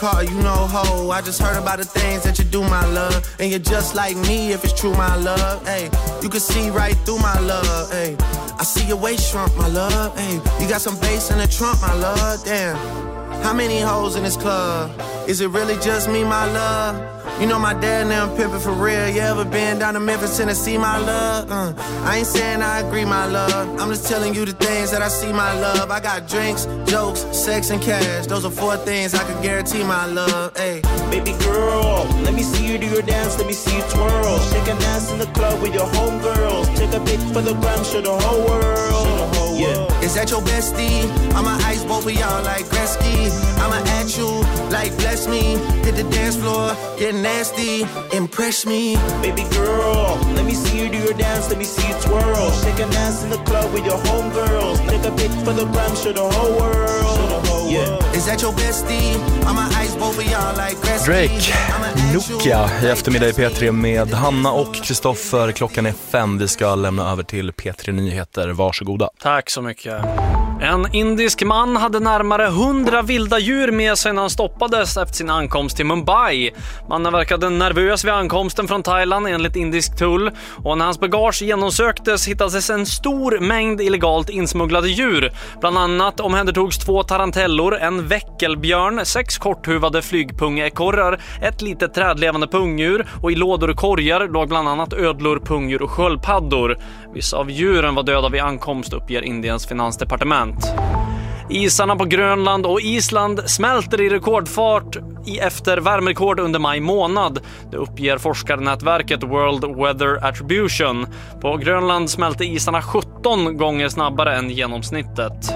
car, you know ho. I just heard about the things that you do, my love. And you're just like me if it's true, my love. Hey, you can see right through my love. Hey, I see your waist shrunk, my love. Hey, you got some bass in the trunk, my love. Damn, how many hoes in this club? Is it really just me, my love? You know my dad and them pimpin' for real. You ever been down to Memphis, Tennessee, my love? I ain't saying I agree, my love. I'm just telling you the things that I see, my love. I got drinks, jokes, sex, and cash. Those are 4 things I can guarantee, my love. Ay. Baby girl, let me see you do your dance, let me see you twirl. Shake and dance in the club with your homegirls. Take a pic for the gram, show the whole world. Yeah. Is that your bestie? I'ma ice both of y'all like Gretzky. I'ma at you like bless me. Hit the dance floor, get nasty, impress me. Baby girl, let me see you do your dance, let me see you twirl. Shake and dance in the club with your homegirls. Take a pic for the gram, show the whole world. Yeah. Is that your bestie? I'ma ice both of y'all like Gretzky. Drake, Nokia i eftermiddag i P3 med Hanna och Kristoffer. Klockan är 5. Vi ska lämna över till P3 Nyheter. Varsågoda. Tack så mycket. En indisk man hade närmare 100 vilda djur med sig när han stoppades efter sin ankomst till Mumbai. Mannen verkade nervös vid ankomsten från Thailand enligt indisk tull. Och när hans bagage genomsöktes hittades en stor mängd illegalt insmugglade djur. Bland annat omhändertogs 2 tarantellor, en väckelbjörn, 6 korthuvade flygpungekorrar, ett litet trädlevande pungdjur och i lådor och korgar låg bland annat ödlor, pungdjur och sköldpaddor. Vissa av djuren var döda vid ankomst, uppger Indiens finansdepartement. Isarna på Grönland och Island smälter i rekordfart efter värmerekord under maj månad. Det uppger forskarnätverket World Weather Attribution. På Grönland smälte isarna 17 gånger snabbare än genomsnittet.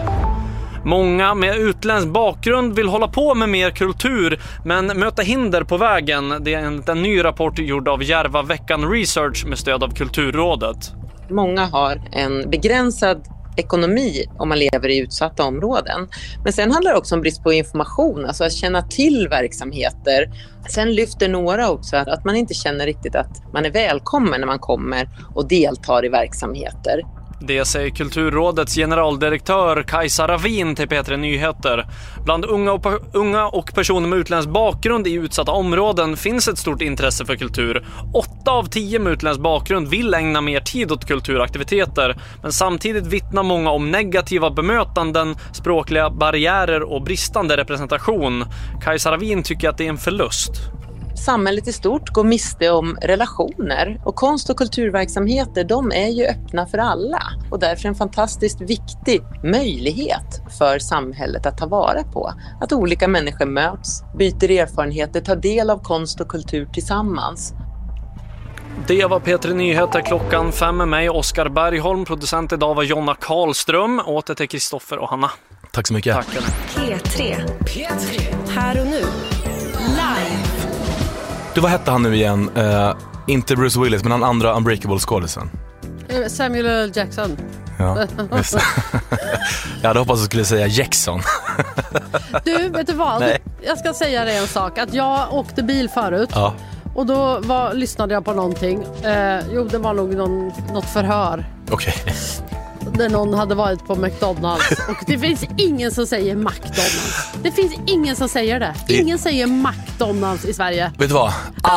Många med utländsk bakgrund vill hålla på med mer kultur men möta hinder på vägen. Det är en ny rapport gjord av Järva veckan Research med stöd av Kulturrådet. Många har en begränsad ekonomi om man lever i utsatta områden. Men sen handlar det också om brist på information, alltså att känna till verksamheter. Sen lyfter några också att man inte känner riktigt att man är välkommen när man kommer och deltar i verksamheter. Det säger Kulturrådets generaldirektör Kajsa Ravin till P3 Nyheter. Bland unga och personer med utländsk bakgrund i utsatta områden finns ett stort intresse för kultur. 8 av 10 med utländsk bakgrund vill ägna mer tid åt kulturaktiviteter. Men samtidigt vittnar många om negativa bemötanden, språkliga barriärer och bristande representation. Kajsa Ravin tycker att det är en förlust. Samhället i stort går miste om relationer och konst- och kulturverksamheter, de är ju öppna för alla och därför en fantastiskt viktig möjlighet för samhället att ta vara på. Att olika människor möts, byter erfarenheter, tar del av konst och kultur tillsammans. Det var P3 Nyheter klockan 5 med mig, Oskar Bergholm. Producent idag var Jonna Karlström. Åter till Kristoffer och Hanna. Tack så mycket. Tack. P3. Här och nu. Live. Du, vad hette han nu igen? Inte Bruce Willis, men han andra Unbreakable skådisen. Samuel L. Jackson. Ja, visst. Jag hade hoppats att du skulle säga Jackson. Du, vet du vad? Nej. Jag ska säga dig en sak. Att jag åkte bil förut. Ja. Och då lyssnade jag på någonting. Det var nog något förhör. Okej. Där någon hade varit på McDonald's. Och det finns ingen som säger McDonald's. Det finns ingen som säger det. Ingen säger McDonald's i Sverige. Vet du vad?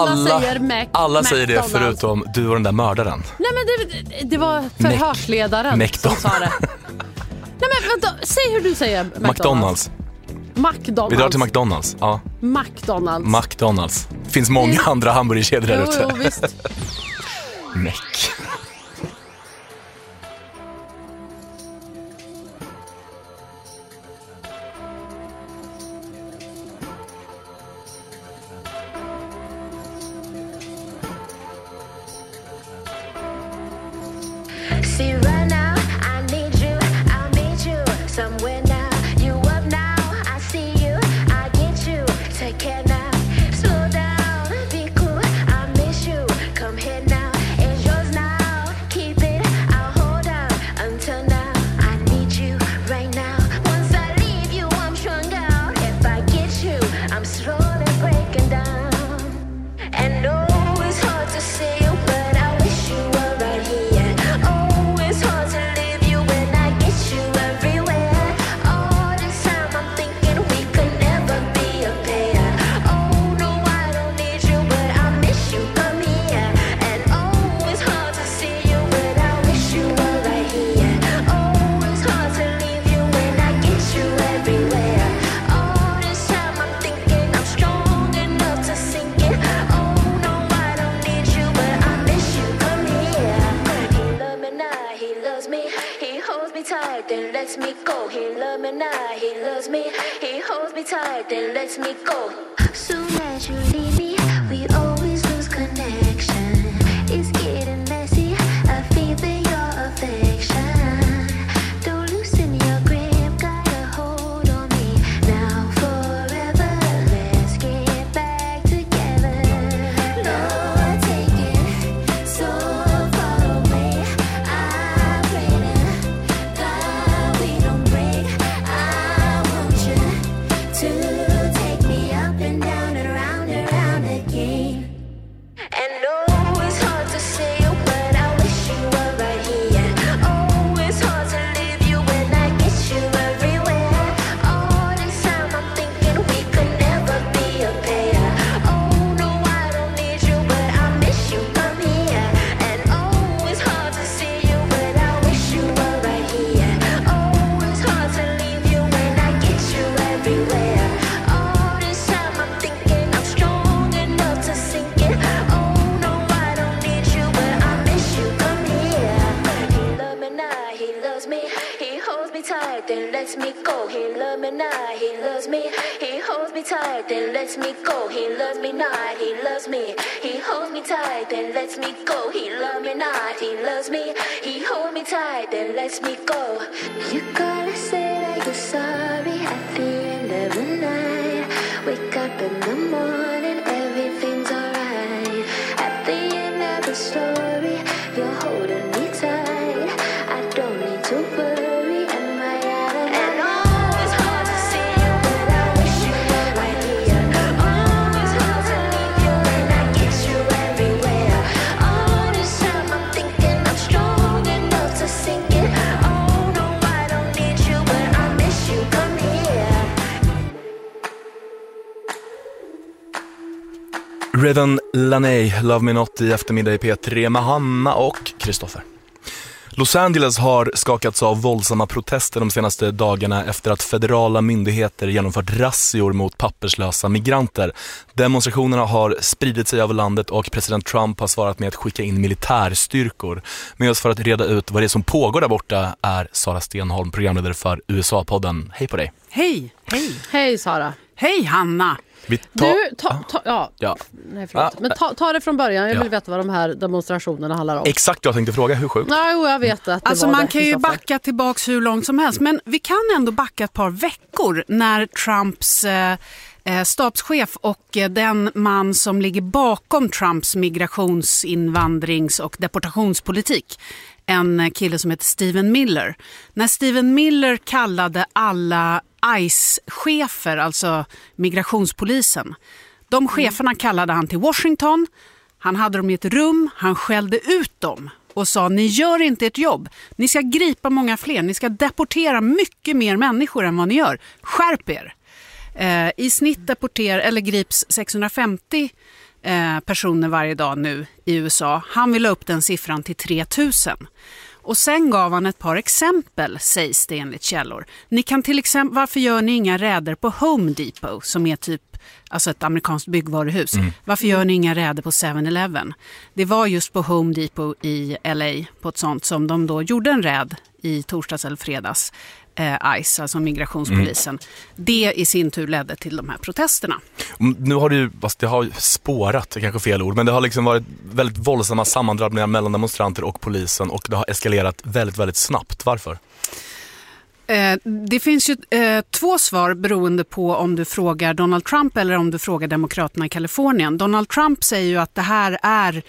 Alla säger det McDonald's. förutom du och den där mördaren. Nej, men det var förhörsledaren som sa det. Nej, men vänta. Säg hur du säger McDonald's. Vi drar till McDonald's. Ja. McDonald's. Det finns många andra hamburgerkedjor där ute. Jo, visst. Mac. See right now, I need you, I'll meet you somewhere now. You up now, I see you, I get you. Take care now, slow down, be cool, I miss you. Come here now, it's yours now. Keep it, I'll hold on until now. I need you right now. Once I leave you, I'm strung out. If I get you, I'm slowly breaking down. And oh, it's hard to see you, but I wish you were right here. Oh, it's hard to leave you when I get you everywhere. All this time I'm thinking we could never be a pair. tight, then lets me go. Soon as you leave me, we always lose connection. It's getting messy, I feel your affection. Don't loosen your grip, got a hold on me. Now forever, let's get back together. Lord, take it so far away. I pray to God we don't break. I want you to take me up and down and around again. And oh, it's hard to say you, but I wish you were right here. Oh, it's hard to leave you when I get you everywhere. All this time I'm thinking we could never be a pair. Oh, no, I don't need you, but I miss you, come here. And oh, it's hard to see you, but I wish you were right here. Oh, it's hard to leave you when I get you everywhere. All this time I'm thinking I'm strong enough to sink it. Oh, no, I don't need you, but I miss you, come here. He loves me now, he loves me. He holds me tight, then lets me go. He loves me now, he loves me. He holds me tight, then lets me go. He loves me not, he loves me. He holds me tight, then lets me go. He loves me not, he loves me. He holds me tight, then lets me go. You gotta say that you're sorry at the end of the night. Wake up in the morning, everything's alright. At the end of the story, you're holding me tight. I don't need to worry, am I out of my And oh, it's hard to see you, but I wish you were right here. Oh, it's hard to leave you when I get you everywhere. All this time I'm thinking I'm strong enough to sink it. Oh, no, I don't need you, but I miss you, come here. Raven Laney, Love Me Not i eftermiddag i P3 med Hanna och Kristoffer. Los Angeles har skakats av våldsamma protester de senaste dagarna efter att federala myndigheter genomfört razzior mot papperslösa migranter. Demonstrationerna har spridit sig över landet och president Trump har svarat med att skicka in militärstyrkor. Med oss för att reda ut vad det är som pågår där borta är Sara Stenholm, programledare för USA-podden. Hej på dig. Hej. Hej Sara. Hej Hanna. Men ta det från början. Jag vill veta vad de här demonstrationerna handlar om. Exakt, jag tänkte fråga, hur sjukt? Nej, jag vet att det Alltså var man det, kan ju Kristoffer. backa tillbaks hur långt som helst. Men vi kan ändå backa ett par veckor när Trumps stabschef och den man som ligger bakom Trumps migrations-, invandrings- och deportationspolitik, en kille som heter Stephen Miller. När Stephen Miller kallade alla ICE-chefer, alltså migrationspolisen, de cheferna kallade han till Washington. Han hade dem i ett rum, han skällde ut dem och sa: ni gör inte ert jobb. Ni ska gripa många fler, ni ska deportera mycket mer människor än vad ni gör. Skärp er. I snitt grips 650 personer varje dag nu i USA. Han vill upp den siffran till 3000. Och sen gav han ett par exempel, sägs det enligt källor. Ni kan till exempel, varför gör ni inga räder på Home Depot, som är typ alltså ett amerikanskt byggvaruhus? Varför gör ni inga räder på 7-Eleven? Det var just på Home Depot i LA på ett sånt som de då gjorde en räd i torsdags eller fredags. ICE, alltså migrationspolisen. Det i sin tur ledde till de här protesterna. Nu har det har spårat, kanske fel ord, men det har liksom varit väldigt våldsamma sammandrabbningar mellan demonstranter och polisen och det har eskalerat väldigt, väldigt snabbt. Varför? Det finns ju två svar beroende på om du frågar Donald Trump eller om du frågar demokraterna i Kalifornien. Donald Trump säger ju att det här är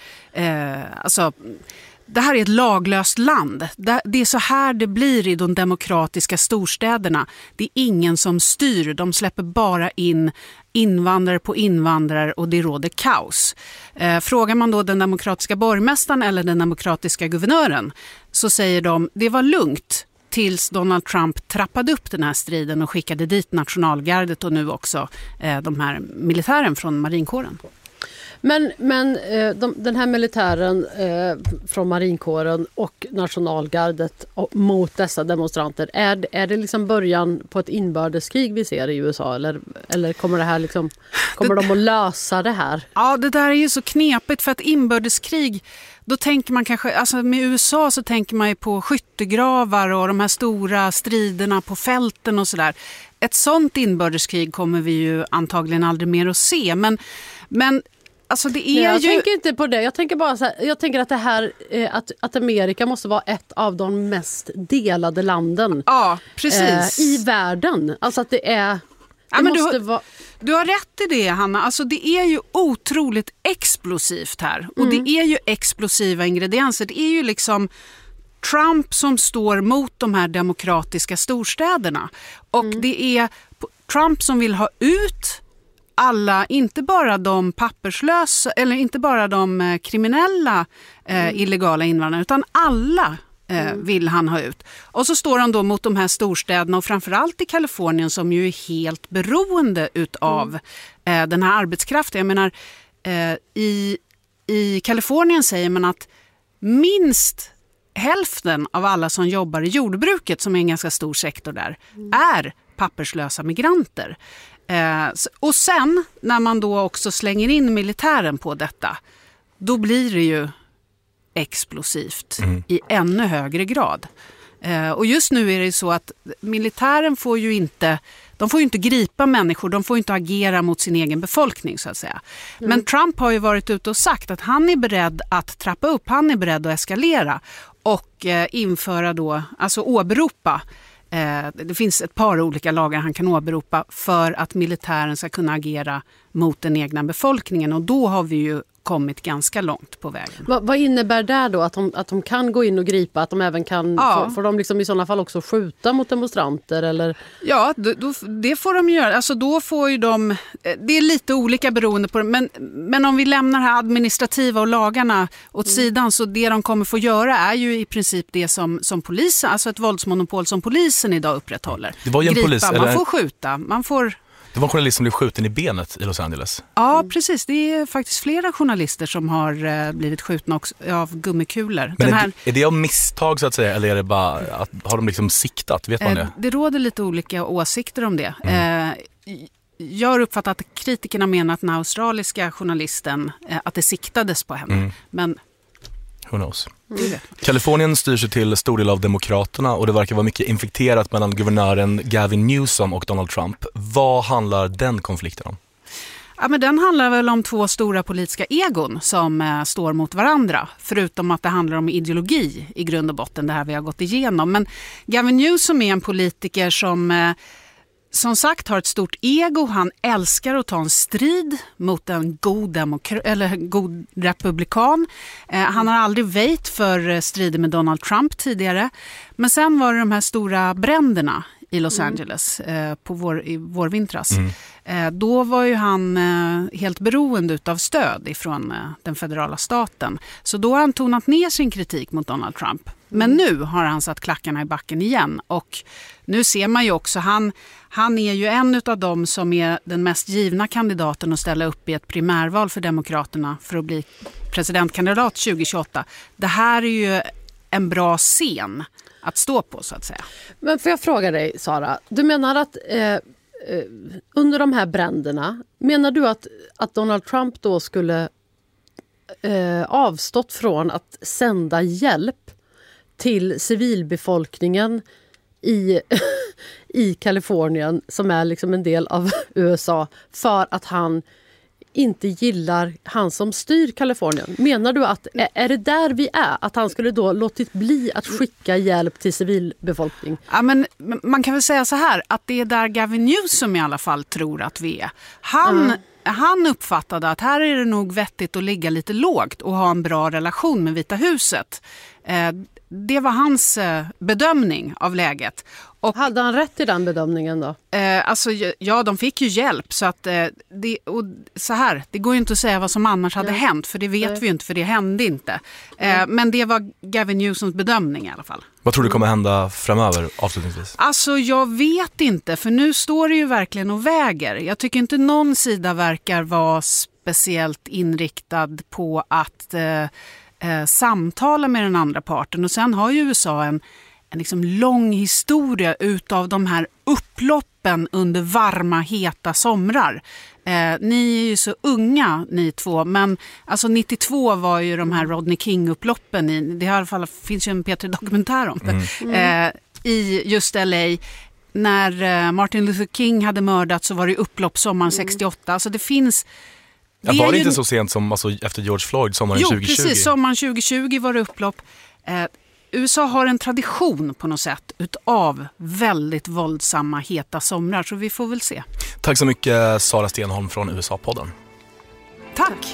det här är ett laglöst land. Det är så här det blir i de demokratiska storstäderna. Det är ingen som styr. De släpper bara in invandrare på invandrare och det råder kaos. Frågar man då den demokratiska borgmästaren eller den demokratiska guvernören så säger de det var lugnt tills Donald Trump trappade upp den här striden och skickade dit nationalgardet och nu också de här militären från marinkåren. Men den här militären från marinkåren och nationalgardet mot dessa demonstranter, är det liksom början på ett inbördeskrig vi ser i USA eller kommer det här liksom, kommer de att lösa det här? Ja, det där är ju så knepigt för att inbördeskrig, då tänker man kanske, alltså med USA så tänker man ju på skyttegravar och de här stora striderna på fälten och sådär. Ett sånt inbördeskrig kommer vi ju antagligen aldrig mer att se, men alltså det är jag ju... tänker inte på det. Jag tänker bara så här, jag tänker att det här att Amerika måste vara ett av de mest delade landen. Ja, precis. I världen. Alltså att det är Du har rätt i det, Hanna. Alltså det är ju otroligt explosivt här. Och det är ju explosiva ingredienser. Det är ju liksom Trump som står mot de här demokratiska storstäderna. Och det är Trump som vill ha ut alla, inte bara de papperslösa eller inte bara de kriminella illegala invandrarna, utan alla vill han ha ut. Och så står han då mot de här storstäderna och framförallt i Kalifornien som ju är helt beroende utav den här arbetskraften. Jag menar, i Kalifornien säger man att minst hälften av alla som jobbar i jordbruket, som är en ganska stor sektor där, är papperslösa migranter. Och sen när man då också slänger in militären på detta, då blir det ju explosivt i ännu högre grad. Och just nu är det så att militären får ju inte gripa människor, de får inte agera mot sin egen befolkning så att säga. Men Trump har ju varit ute och sagt att han är beredd att trappa upp, han är beredd att eskalera och införa då, alltså åberopa. Det finns ett par olika lagar han kan åberopa för att militären ska kunna agera mot den egna befolkningen, och då har vi ju kommit ganska långt på vägen. Vad innebär det då? Att de kan gå in och gripa, att de även kan, får de liksom i sådana fall också skjuta mot demonstranter? Eller? Ja, det får de göra. Alltså då får ju de, det är lite olika beroende på det, men om vi lämnar här administrativa och lagarna åt sidan, så det de kommer få göra är ju i princip det som polisen, alltså ett våldsmonopol som polisen idag upprätthåller. Det var ju en gripa, polis, man får skjuta, man får... Det var en journalist som blev skjuten i benet i Los Angeles. Ja, precis. Det är faktiskt flera journalister som har blivit skjutna också, av gummikulor. Men är det av misstag så att säga, eller är det bara att har de liksom siktat? Vet man det? Det råder lite olika åsikter om det. Jag har uppfattat att kritikerna menar att den australiska journalisten, att det siktades på henne. Men... Who knows? Kalifornien styrs till stor del av demokraterna och det verkar vara mycket infekterat mellan guvernören Gavin Newsom och Donald Trump. Vad handlar den konflikten om? Ja, men den handlar väl om två stora politiska egon som står mot varandra. Förutom att det handlar om ideologi i grund och botten, det här vi har gått igenom. Men Gavin Newsom är en politiker som sagt har ett stort ego. Han älskar att ta en strid mot en god republikan. Han har aldrig väjt för strider med Donald Trump tidigare. Men sen var det de här stora bränderna i Los Angeles i vårvintras. Då var ju han helt beroende av stöd ifrån den federala staten. Så då har han tonat ner sin kritik mot Donald Trump. Men nu har han satt klackarna i backen igen. Och nu ser man ju också, han är ju en av dem som är den mest givna kandidaten att ställa upp i ett primärval för Demokraterna för att bli presidentkandidat 2028. Det här är ju en bra scen att stå på så att säga. Men får jag fråga dig, Sara, du menar att under de här bränderna, menar du att Donald Trump då skulle avstått från att sända hjälp till civilbefolkningen i Kalifornien som är liksom en del av USA för att han inte gillar han som styr Kalifornien? Menar du att är det där vi är? Att han skulle då låtit bli att skicka hjälp till civilbefolkning? Ja, men man kan väl säga så här att det är där Gavin Newsom i alla fall tror att vi är. Han uppfattade att här är det nog vettigt att ligga lite lågt och ha en bra relation med Vita huset. Det var hans bedömning av läget. Och, hade han rätt i den bedömningen då? Ja, de fick ju hjälp. Så att, det går ju inte att säga vad som annars hade hänt. För det vet vi ju inte, för det hände inte. Men det var Gavin Newsoms bedömning i alla fall. Vad tror du kommer hända framöver avslutningsvis? Alltså jag vet inte, för nu står det ju verkligen och väger. Jag tycker inte någon sida verkar vara speciellt inriktad på att samtala med den andra parten. Och sen har ju USA en liksom lång historia utav de här upploppen under varma, heta somrar. Ni är ju så unga, ni två, men alltså 92 var ju de här Rodney King-upploppen. Det i alla fall finns ju en P3-dokumentär om det. I just LA. När Martin Luther King hade mördat så var det upplopp sommaren 68. Alltså det finns... Ja, var det inte så sent som alltså, efter George Floyd sommaren 2020? Jo, precis. Sommaren 2020 var det upplopp. USA har en tradition på något sätt utav väldigt våldsamma, heta somrar. Så vi får väl se. Tack så mycket Sara Stenholm från USA-podden. Tack!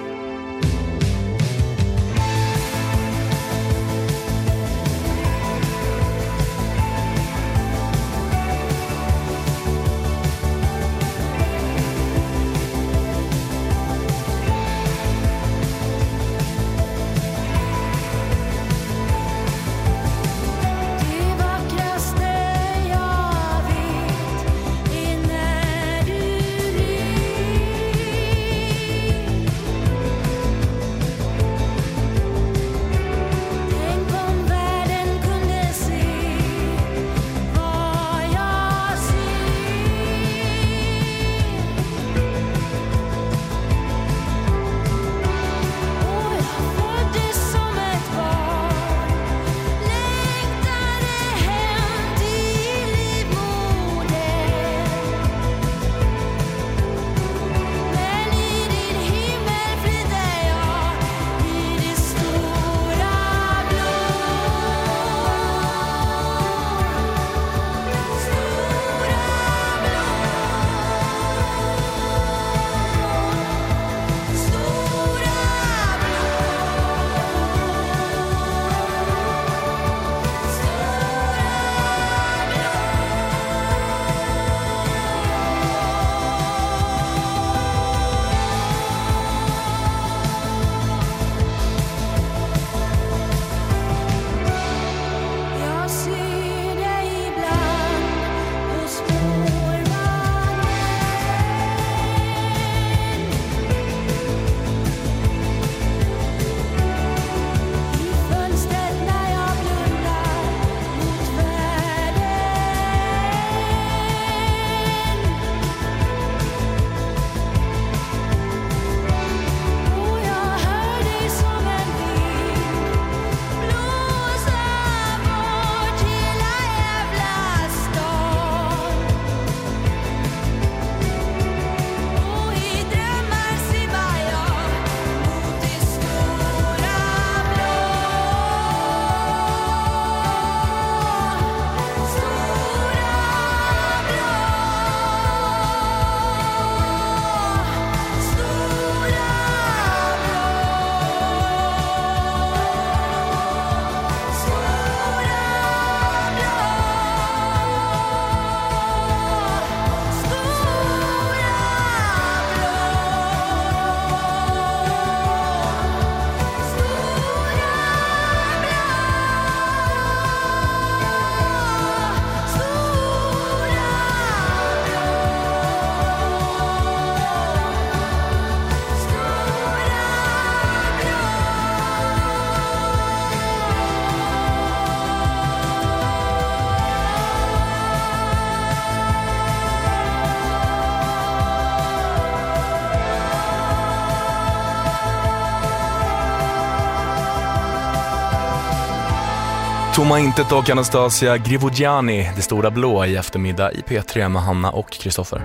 Tomma intet och Anastasia Grivogiani, Det stora blå i eftermiddag i P3 med Hanna och Kristoffer.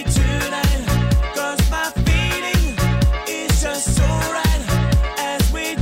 As we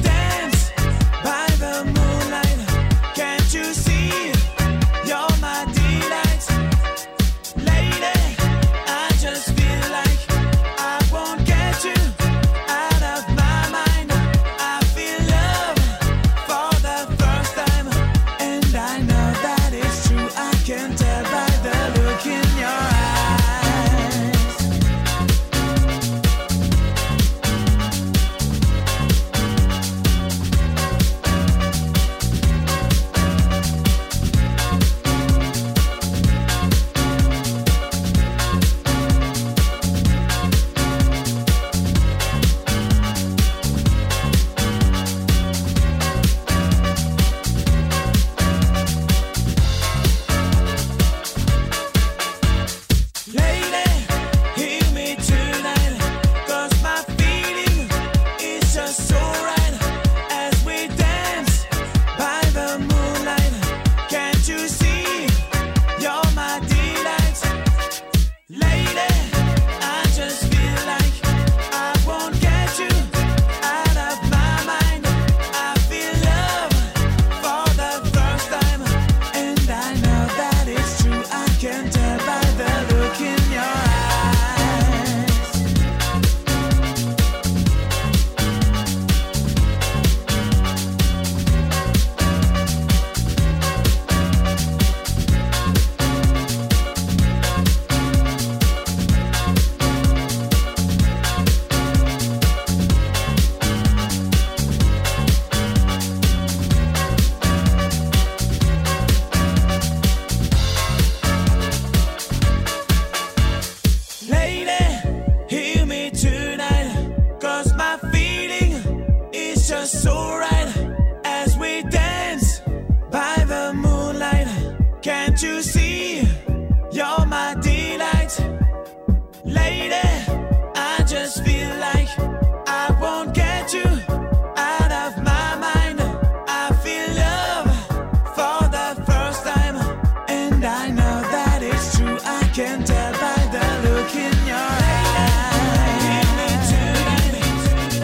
Can't you see? You're my delight. Lady, I just feel like I won't get you out of my mind. I feel love for the first time, and I know that it's true. I can tell by the look in your eyes. Give me tonight,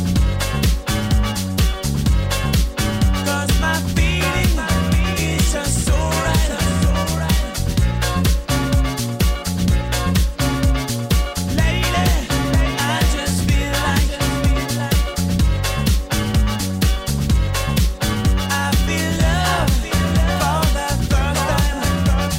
'cause my feeling is just so right. Lady, I just feel like I feel love for the first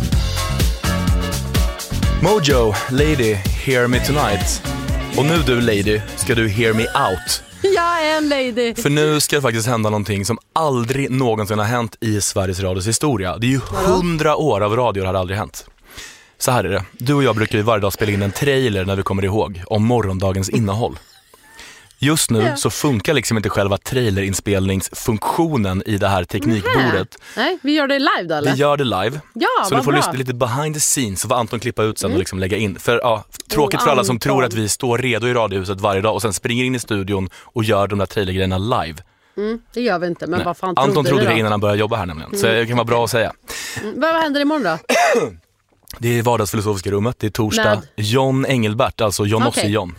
time. Mojo, Lady, Hear Me Tonight. Och nu du Lady, ska du hear me out. Jag är en lady. För nu ska det faktiskt hända någonting som aldrig någonsin har hänt i Sveriges Radios historia. Det är ju 100 år av radio har aldrig hänt. Så här är det. Du och jag brukar ju varje dag spela in en trailer när vi kommer ihåg om morgondagens innehåll. Just nu så funkar liksom inte själva trailerinspelningsfunktionen i det här teknikbordet. Nej, vi gör det live då eller? Vi gör det live. Ja, så vad du får bra. lyssna lite behind the scenes. Så får Anton klippa ut sen och liksom lägga in. För ja, tråkigt för alla som tror att vi står redo i radiohuset varje dag och sen springer in i studion och gör de där trailergrejerna live. Det gör vi inte, men Nej. vad fan Anton trodde ni det då? innan han började jobba här nämligen. Så det kan vara bra att säga. Vad händer imorgon då? Det är vardagsfilosofiska rummet. Det är torsdag. Med? John Engelbert, alltså John Okej. Ossi John.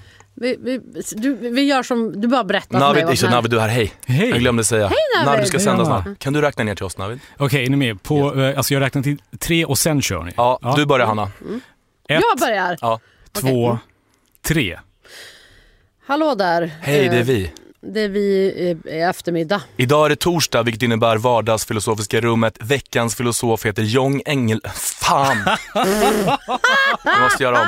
Vi gör som, du bara berättar för mig vad som händer. Navid, du här, hej. Hej. Jag glömde säga. Hej, Navid. Navid, du ska sända Ja. snart. Kan du räkna ner till oss, Navid? Okej, är ni med? Alltså jag räknar till 3 och sen kör ni. Ja, du börjar Hanna. 1, Jag börjar. Ja. 2, 3. Hallå där. Hej, det är vi. Det är vi i eftermiddag. Idag är det torsdag, vilket innebär vardagsfilosofiska rummet. Veckans filosof heter John Engel... Fan! Jag måste göra om.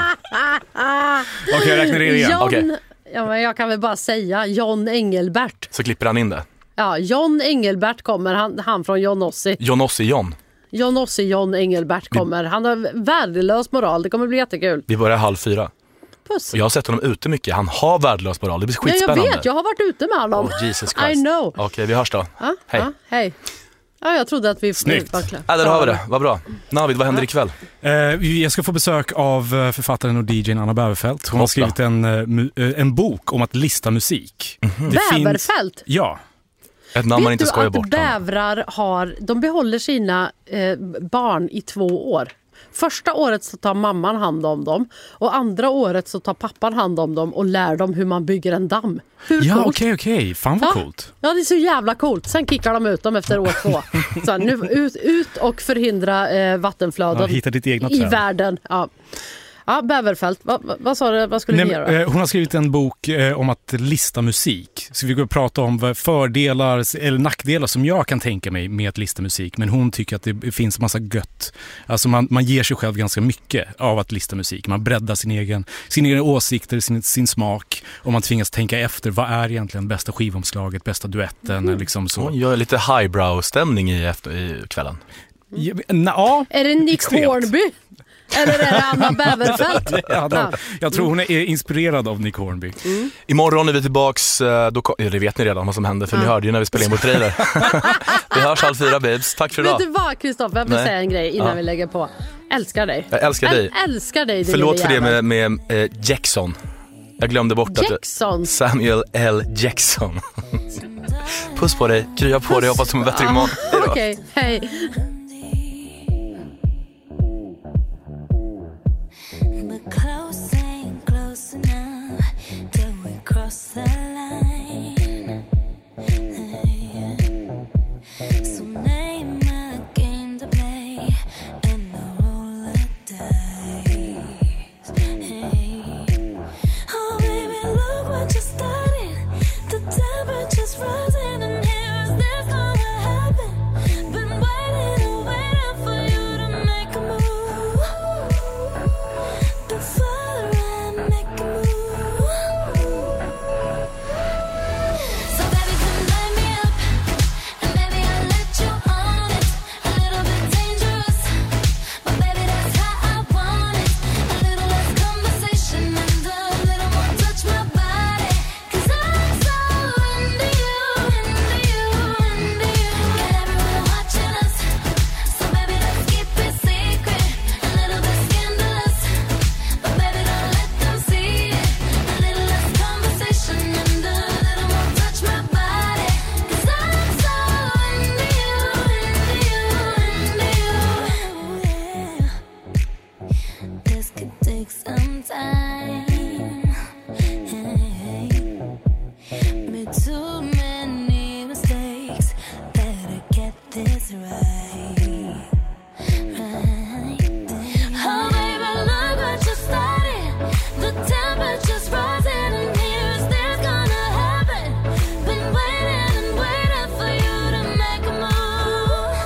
Okej, jag räknar er igen. John, Okej. ja, men jag kan väl bara säga John Engelbert. Så klipper han in det. Ja, John Engelbert kommer, han från John Ossi. John Ossi John. John Ossi, John Engelbert kommer. Han har värdelös moral, det kommer bli jättekul. Vi börjar 3:30. Puss. Och jag har sett honom ute mycket. Han har värdelös moral. Det blir Ja, jag skitspännande. vet, jag har varit ute med honom. Oh, Jesus Christ. I know. Okej, vi hörs då. Ja, Hej. Ja, hej. Ja, jag trodde att vi Snyggt. var klara. Ja, där har vi det. Vad bra. Navid, vad händer ikväll? Jag ska få besök av författaren och DJ:n Anna Bäverfelt. Hon har Ofta. skrivit en bok om att lista musik. Bäverfält? Ja. Ett namn man Vet inte du skojar att bort. bävrar de behåller sina barn i 2 år. Första året så tar mamman hand om dem och andra året så tar pappan hand om dem och lär dem hur man bygger en damm. Hur Ja, coolt? okej. Fan vad coolt. Ja, det är så jävla coolt. Sen kickar de ut dem efter år 2. Så nu ut och förhindra vattenflöden Ja, hitta ditt egna i träd. världen. Ja, Bäverfält. Vad sa du? Vad skulle ni göra? Hon har skrivit en bok om att lista musik. Så vi går att prata om fördelar eller nackdelar som jag kan tänka mig med att lista musik. Men hon tycker att det finns massa gött. Alltså man ger sig själv ganska mycket av att lista musik. Man breddar sina egna åsikter, sin smak. Och man tvingas tänka efter, vad är egentligen bästa skivomslaget, bästa duetten. Liksom så. Hon gör lite highbrow-stämning i kvällen. Ja, Är det Nick extremt. Hornby? Eller är det Anna Bäverfält? Jag tror hon är inspirerad av Nick Hornby. Imorgon är vi tillbaks, det vet ni redan vad som händer för ni hörde ju när vi spelade in vår trailer. Vi hörs 3:30 babes, tack för idag. Vet du vad, Kristoffer? Jag vill Nej. säga en grej innan vi lägger på. Älskar dig. Jag älskar dig. Älskar dig. Förlåt för det jävel. med Jackson. Jag glömde bort Jackson. att Samuel L. Jackson. Puss på dig, krya på dig, hoppas du mår bättre imorgon. Hej då. Okej, hej. But close ain't close enough till we cross the line. So name a game to play and a roll of dice. Oh baby, look what you started. The temperature's rising and here is this gonna happen. Been waiting and waiting for you to make a move. Before I make a move. So baby, come light me up, and baby I'll let you on. it's right. Oh baby, look what you started. The temperature's rising and here's this gonna happen. Been waiting and waiting for you to make a move.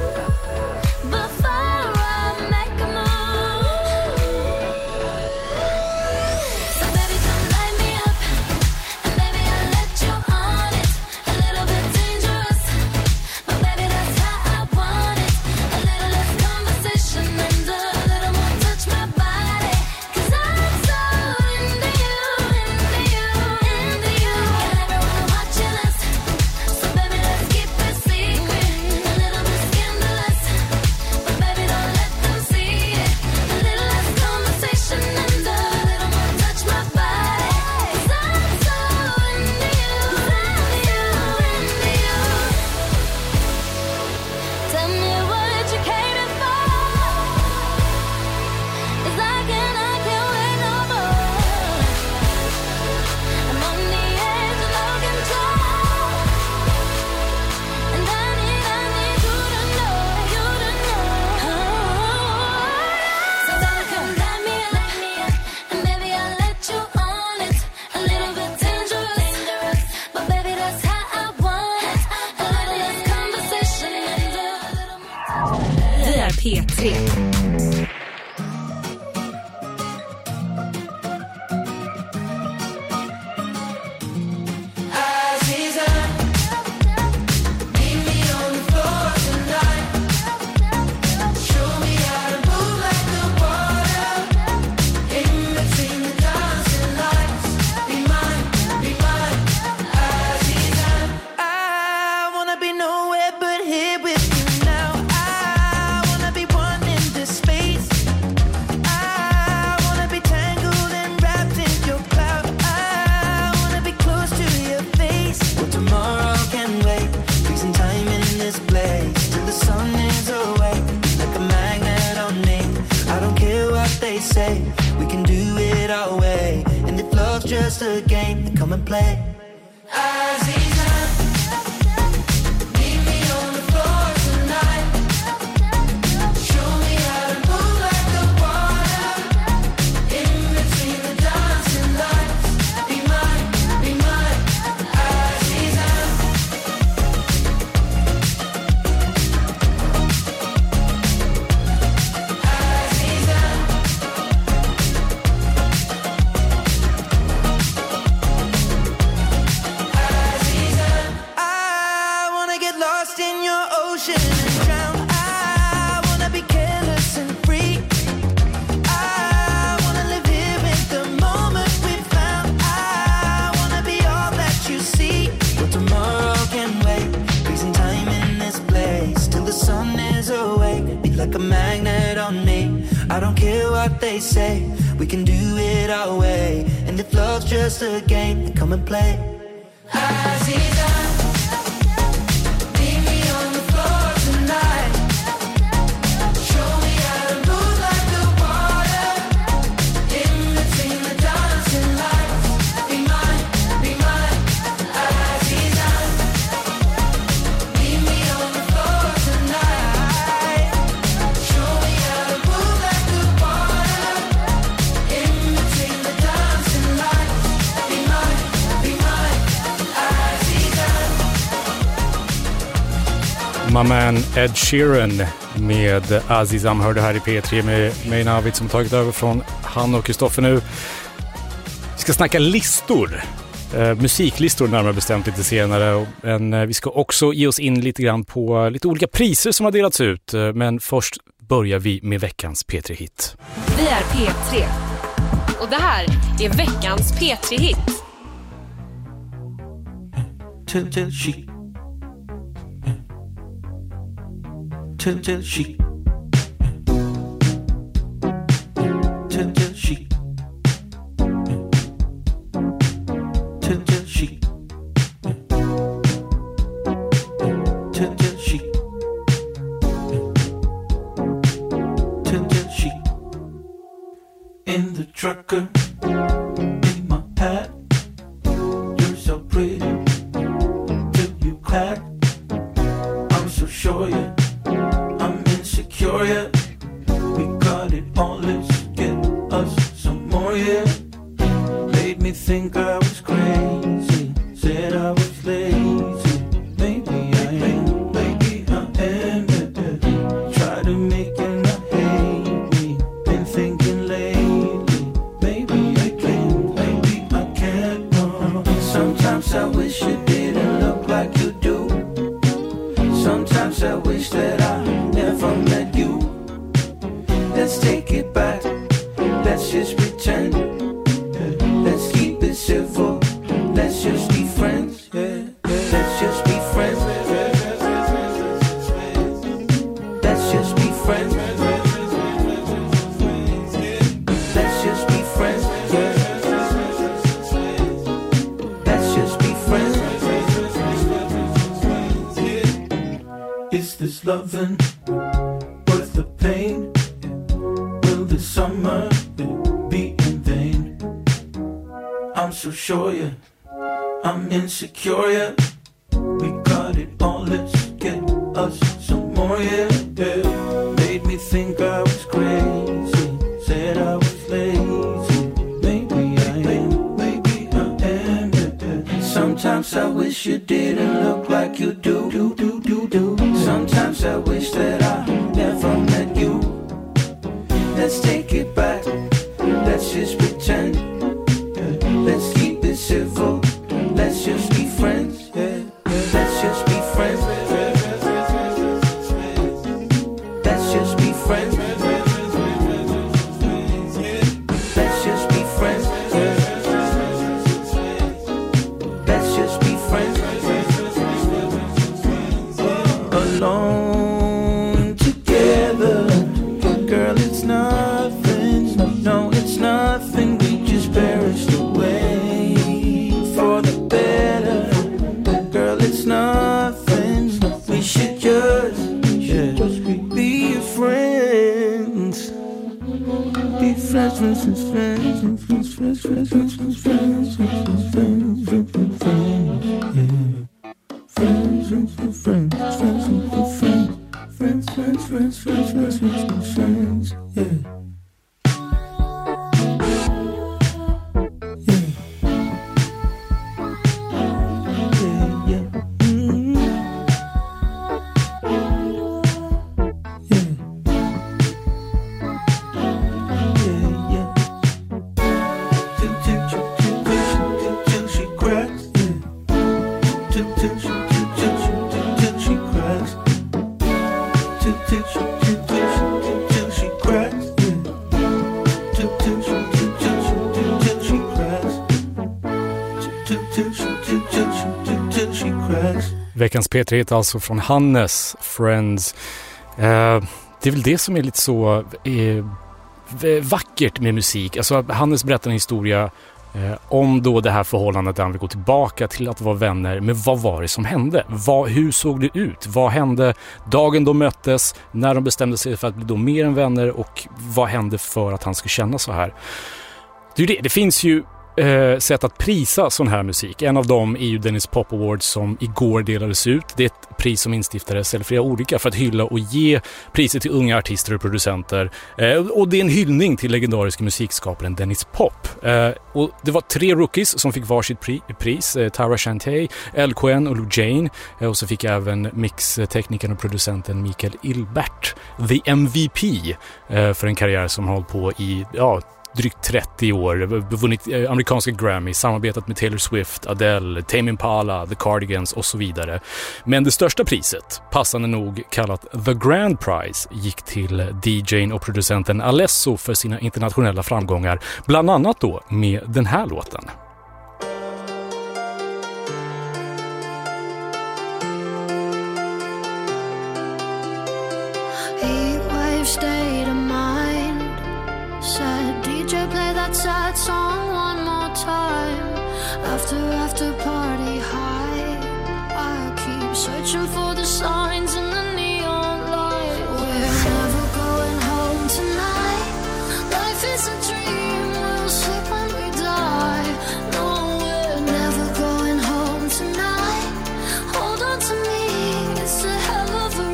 Before I make a move. So baby, come light me up. And baby, I'll let you on it. A little bit dangerous, but baby, that's how I want it. A little less conversation and a little more touch my body. 'Cause I'm so into you, into you, into you. And everyone watching us, so baby, let's keep it secret. A little bit scandalous, but baby, don't let them see it. A little less conversation and a little more touch my body. 'Cause I'm so into you, into you, into you. Tell me what you cater for. 'Cause I can't wait no more. I'm on the edge of no control. And I need you to know, you to know. So baby, come light me up. And baby, I'll let you on it. A little bit dangerous, but baby, that's how I want it. A little less conversation and a little more. Vi är P3. I wanna be nowhere but here with you now. I wanna be one in this space. I wanna be tangled and wrapped in your cloud. I wanna be close to your face. Well, tomorrow can wait. Freezing time in this place till the sun is away. Like a magnet on me. I don't care what they say. We can do it our way. And if love's just a game, then come and play. I wanna get lost in your ocean and drown. I wanna be careless and free. I wanna live here with the moment we found. I wanna be all that you see. Well, tomorrow can wait. Freezing time in this place till the sun is awake. Be like a magnet on me. I don't care what they say. We can do it our way. And if love's just a game, then come and play. My man Ed Sheeran med Azizam hörde här i P3 med mig Navid som tagit över från han och Kristoffer nu. Vi ska snacka listor. Musiklistor närmare bestämt lite senare. Men vi ska också ge oss in lite grann på lite olika priser som har delats ut. Men först börjar vi med veckans P3-hit. Vi är P3. Och det här är veckans P3-hit. Till she. Till she. Till she. Till she. Till she. Till she. In the trucker, in my hat, you're so pretty till you crack. I'm so sure, yeah. I'm insecure, yeah. We got it all, let's get us some more, yeah. Made me think I was crazy, said I was lazy. Maybe I am, maybe I am, yeah. Try to make you not hate me. Been thinking lately, maybe I can, maybe I can't, no. Sometimes I wish you didn't look like you do. Sometimes I wish that I never met you. Let's take it back, let's just pretend. Let's keep it civil, let's just be friends. Let's just be friends. Let's just be friends. Let's just be friends. Let's just be friends. Is this loving worth the pain? Will this summer be in vain? I'm so sure, yeah. I'm insecure, yeah. We got it all, let's get us some more, yeah, yeah. Made me think I was crazy, said I was lazy. Maybe I am, maybe I am, yeah. Sometimes I wish you didn't look like you do. Sometimes I wish that I never met you. Let's take it back, let's just pretend. Let's keep it civil, let's just be friends. Let's just be friends. Let's just be friends. Let's just be friends. Let's just be friends. Alone together, girl, it's nothing. No, it's nothing. We just perished away for the better. Girl, it's nothing. We should just be friends. Be friends, friends, friends, friends, friends, friends, friends, friends, friends, friends, friends, friends, friends, yeah. Friends, friends, friends, friends, friends, friends, friends, friends, friends, friends, friends, yeah. Veckans P3 alltså från Hannes, Friends. Det är väl det som är lite så vackert med musik. Alltså Hannes berättar en historia om då det här förhållandet där han vill gå tillbaka till att vara vänner. Men vad var det som hände? Hur såg det ut? Vad hände dagen de möttes? När de bestämde sig för att bli då mer än vänner? Och vad hände för att han skulle känna så här? Det är ju det. Det finns ju sätt att prisa sån här musik. En av dem är ju Dennis Pop Awards som igår delades ut. Det är ett pris som instiftades eller flera olika för att hylla och ge priser till unga artister och producenter. Och det är en hyllning till legendariska musikskaparen Dennis Pop. Och det var 3 rookies som fick varsitt pris. Tara Chantay, LKN och Lou Jane. Och så fick även mixteknikern och producenten Mikael Ilbert the MVP för en karriär som har hållit på i drygt 30 år, vunnit amerikanska Grammy, samarbetat med Taylor Swift, Adele, Tame Impala, The Cardigans och så vidare. Men det största priset, passande nog kallat The Grand Prize, gick till DJ:n och producenten Alesso för sina internationella framgångar, bland annat då med den här låten. Sad song one more time. After party high, I keep searching for the signs in the neon light. We're never going home tonight. Life is a dream, we'll sleep when we die. No, we're never going home tonight. Hold on to me, it's a hell of a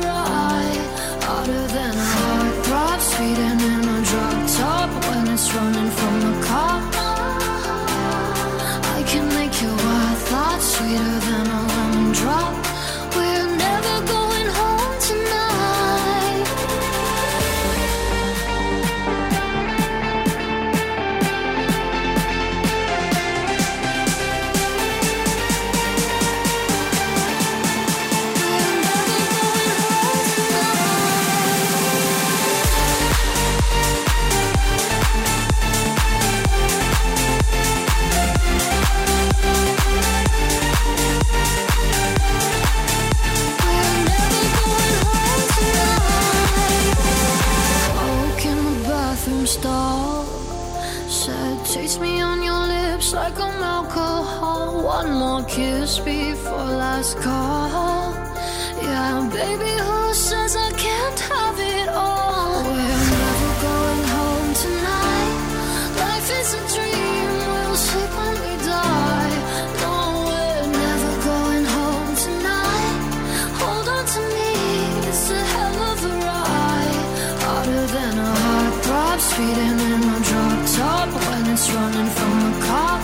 like I'm alcohol. One more kiss before last call. Yeah, baby, who says I can't have it all? We're never going home tonight. Life is a dream, we'll sleep when we die. No, we're never going home tonight. Hold on to me, it's a hell of a ride. Harder than a heart throb, speeding in a drop top. When it's running from a cop,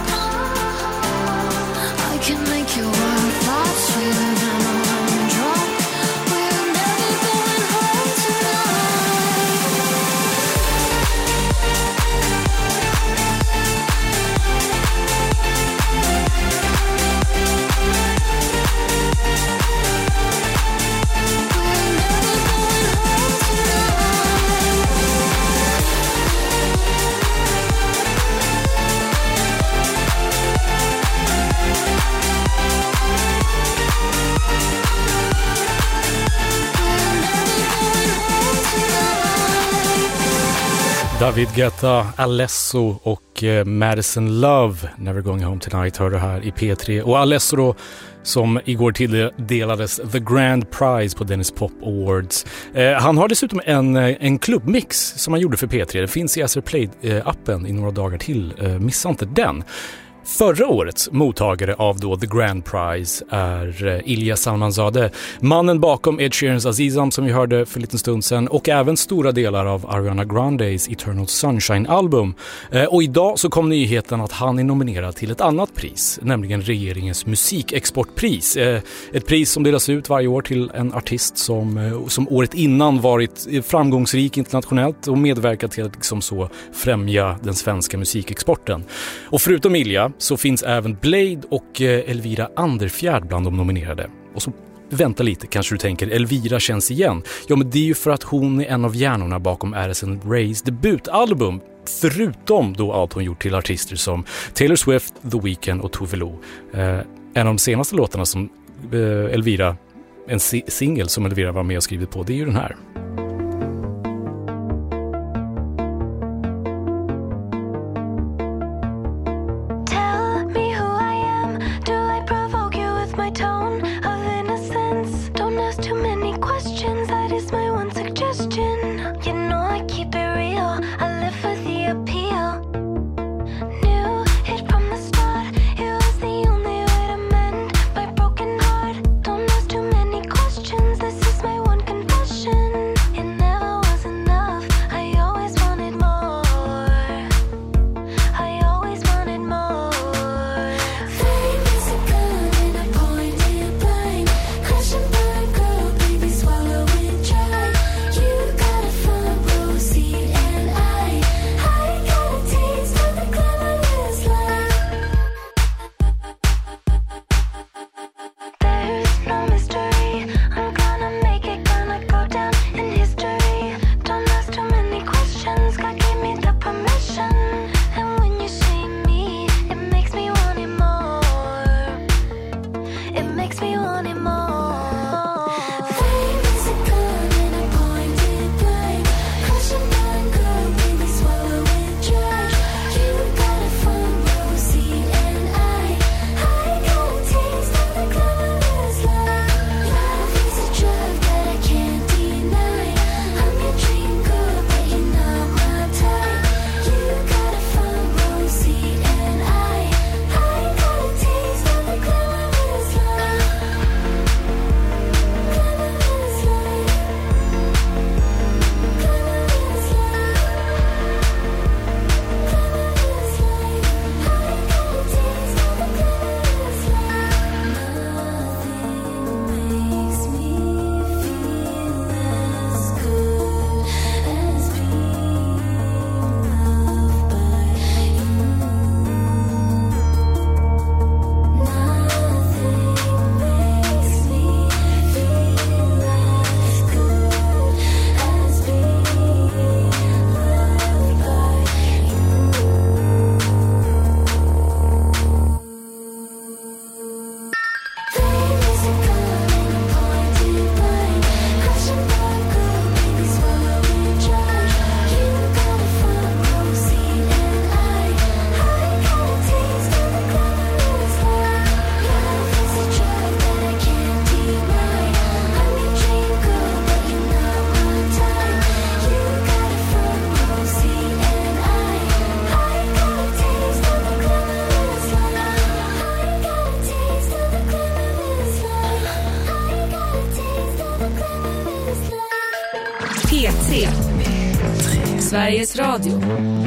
I can make your world flop, sweeter than a lemon drop. We're never going home David Guetta, Alesso och Madison Love, Never Going Home Tonight, hör du här i P3. Och Alesso då, som igår tilldelades The Grand Prize på Dennis Pop Awards. Han har dessutom en klubbmix som han gjorde för P3. Den finns i SR Play-appen i några dagar till. Missa inte den. Förra årets mottagare av då The Grand Prize är Ilya Salmanzadeh, mannen bakom Ed Sheerans Azizam som vi hörde för en liten stund sedan, och även stora delar av Ariana Grandes Eternal Sunshine-album. Och idag så kom nyheten att han är nominerad till ett annat pris, nämligen regeringens musikexportpris. Ett pris som delas ut varje år till en artist som året innan varit framgångsrik internationellt och medverkat till att liksom så främja den svenska musikexporten. Och förutom Ilya så finns även Blade och Elvira Anderfjärd bland de nominerade. Och så vänta lite, kanske du tänker, Elvira känns igen. Ja, men det är ju för att hon är en av hjärnorna bakom Addison Rays debutalbum. Förutom då allt hon gjort till artister som Taylor Swift, The Weeknd och Tove Lo. En av de senaste låtarna som Elvira, en singel som Elvira var med och skrivit på, det är ju den här. swallowing P3. Sveriges Radio.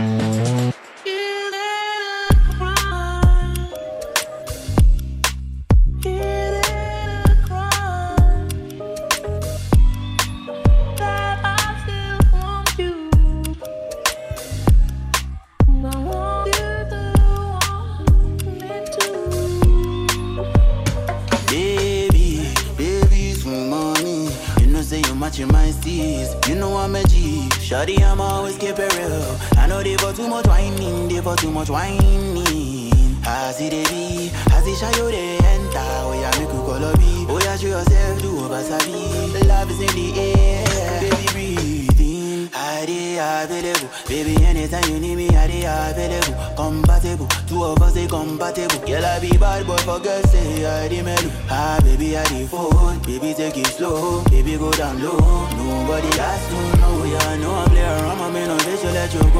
Matching my steez, you know I'm a G. Shawty, I'm always keep it real. I know they for too much whining, they for too much whining. I see the be, I see Shayo they enter. Oh yeah, make you call a be. Oh yeah, show yourself, do over sabi. Love is in the air, baby breathe in. I dey available, baby anytime you need me, I dey available. Compatible, two of us they compatible. Girl I be bad boy for girls say I dey mellow. Ah baby I dey fold, baby take it slow, baby go down low. Nobody has to know, yeah I know I play around, my man on this you let you go.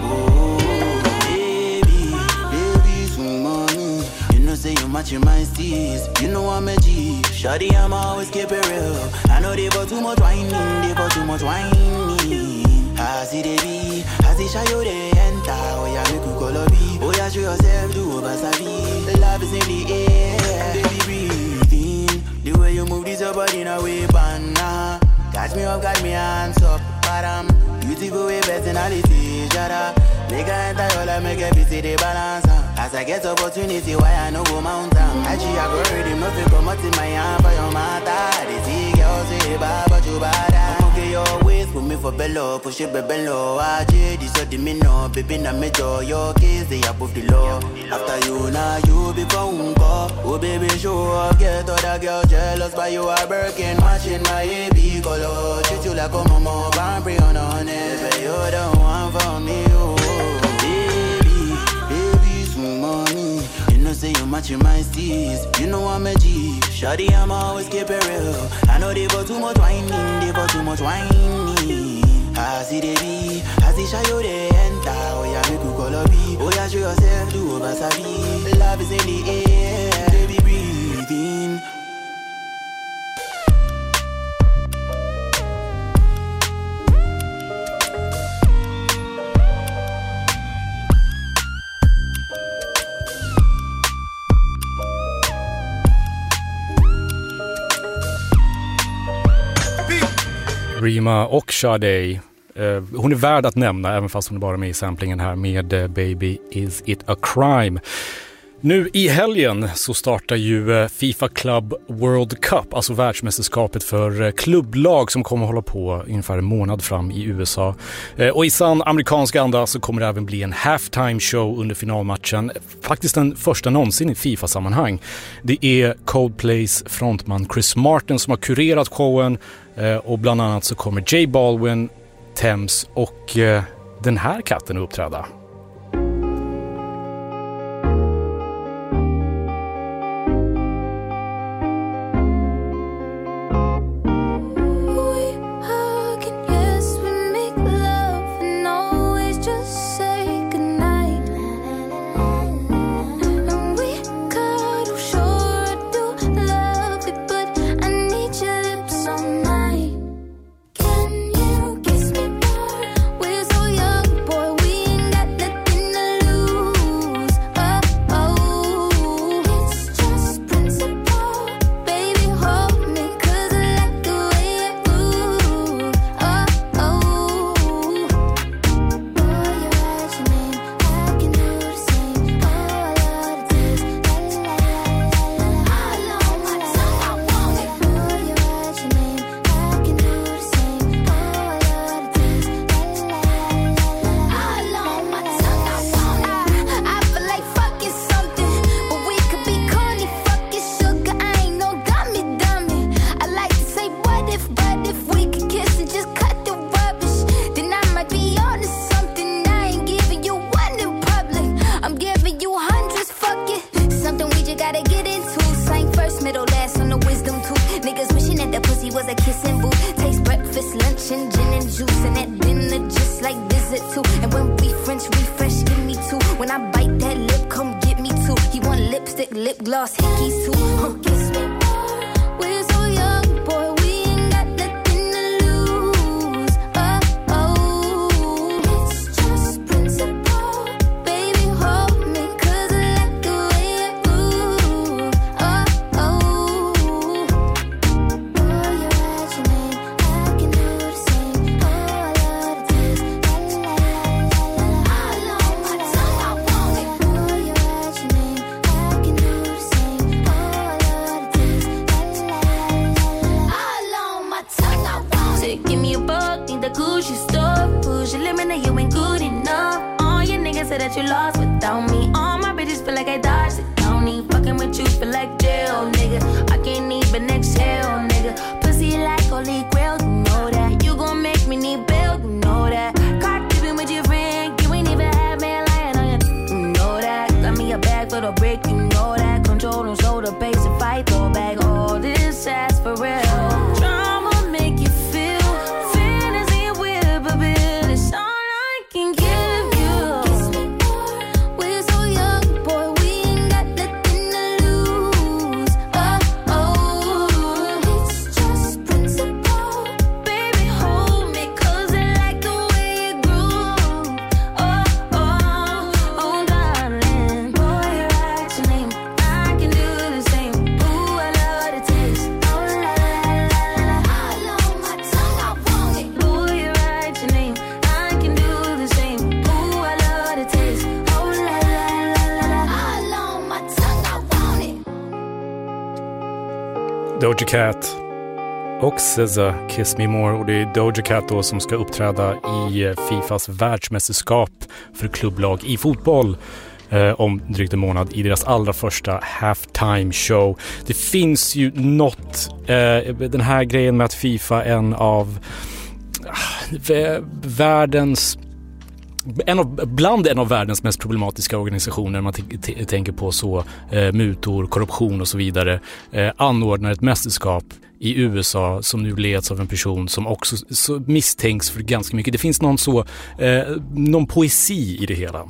Baby, some money, you know say you matching my steez. You know I'm a G, shawty I'm always keep it real. I know they for too much whining, they for too much whining. I see the be, I see Shayo they enter. Oh yeah, make you call a be. Oh yeah, show yourself, do over sabi. Love is in the air, baby breathe in. The way you move this your body in a way, banana. Catch me up, got me hands up, bottom. Beautiful way, personality, shut up. Make her enter your life, make her see the balance. As I get opportunity, why I no go mountain. Actually, I go ready, nothing come out in my hand for your matter. They see girls say, bye, but you bad. I'm okay, your waist, put me for bellow, push it, baby, low. I did this, so the me know, baby, na me door. Your kids, they above the law. After you, now you be phone call. Oh, baby, show up, get other girl jealous, but you are Birkin, matching my AB color. Treat you like a mama, Bambi on it, but you don't want for me, oh. Baby, some money, you know say you matching my steez. You know I'm a G, shawty I'm always keep it real. I know they for too much whining, they for too much whining. I see the be, I see Shayo they enter. Oh yeah, make you call a be. Oh yeah, show yourself, do over sabi. Love is in the air, baby breathe in. Rima och Sade. Hon är värd att nämna, även fast hon är bara med i samplingen här med Baby Is It A Crime. Nu i helgen så startar ju FIFA Club World Cup, alltså världsmästerskapet för klubblag som kommer att hålla på ungefär en månad fram i USA. Och i sann amerikansk anda så kommer det även bli en halftime show under finalmatchen. Faktiskt den första någonsin i FIFA-sammanhang. Det är Coldplays frontman Chris Martin som har kurerat showen och bland annat så kommer J Balvin, Thames och den här katten att uppträda. Kiss me more. We're so young, boy. We ain't got nothing to Say, give me a buck, need the Gucci stuff. Push your limit, now you ain't good enough. All your niggas say that you lost without me. All my bitches feel like I dodged the county. Fucking with you feel like jail, nigga. I can't even exhale, nigga. Pussy like holy grail, you know that. You gon' make me need bail, you know that. Caught dipping with your friend, you ain't even have me lying on you. You know that. Got me a bag for the brick, you know that. Control don't show the pace and fight, throw back all this ass for real. Drama make you feel, fantasy whip a bit. It's all I can give you. Kiss me more, we're so young, boy, we ain't got nothing to lose. Oh, oh, it's just principle. Baby, hold me, cause I like the way you groove. Oh, oh, oh, darling, boy, write your name, I can do the same. Ooh, I love the taste. Oh, la, la, la, la, la. I love my tongue, I want it. Boy, write your name, I can do the same. Ooh, I love the taste. Oh, la, la, la, la, la. I love my tongue, I want it. Doja Cat och SZA, Kiss Me More. Och det är Doja Cat då som ska uppträda i Fifas världsmästerskap för klubblag i fotboll om drygt en månad i deras allra första halftime show. Det finns ju något, den här grejen med att Fifa är en av världens bland en av världens mest problematiska organisationer, man tänker på så mutor, korruption och så vidare, anordnar ett mästerskap i USA som nu leds av en person som också så misstänks för ganska mycket. Det finns någon poesi i det hela.